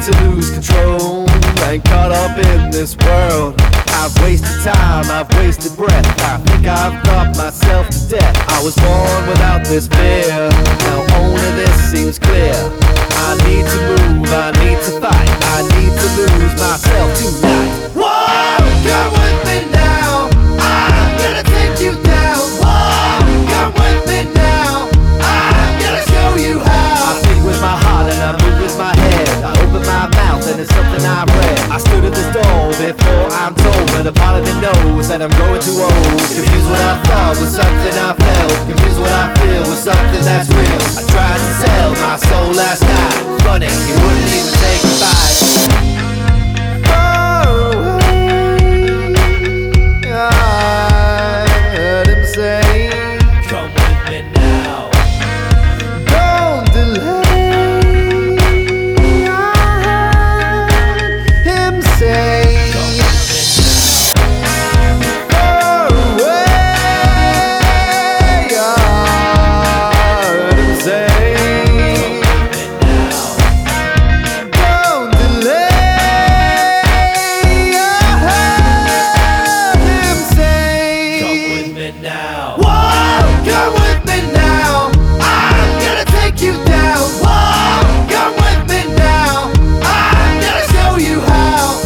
to lose control and caught up in this world. I've wasted time, I've wasted breath. I think I've got myself to death. I was born without this fear, now only this seems clear. I need to move, I need to fight, I need to lose myself tonight. Whoa, come with me now, I'm gonna take you down. Whoa, come with me now, I'm gonna show you how. I think with my heart and I move with my head. I open my mouth and it's something I read. I stood at the door before I'm told, but a part of me knows that I'm growing too old. Confused what I thought with something I felt, confused what I feel with something that's real. I tried to sell my soul last night, funny, he wouldn't even take a bite. Far away, I heard him say, come with me now, don't delay. I heard him say, come with me now. Far away, I heard him say, don't delay. I heard him say, come with me now. Whoa, come with me now, I'm gonna take you down. Whoa, come with me now, I'm gonna show you how.